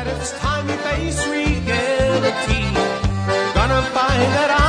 that it's time you face reality. You're gonna find that